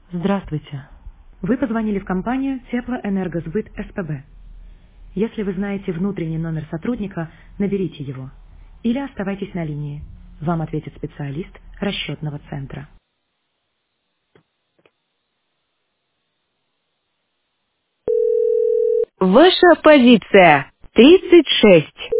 Здравствуйте. Вы позвонили в компанию Теплоэнергосбыт СПБ. Если вы знаете внутренний номер сотрудника, наберите его. Или оставайтесь на линии. Вам ответит специалист расчетного центра. Ваша позиция 36.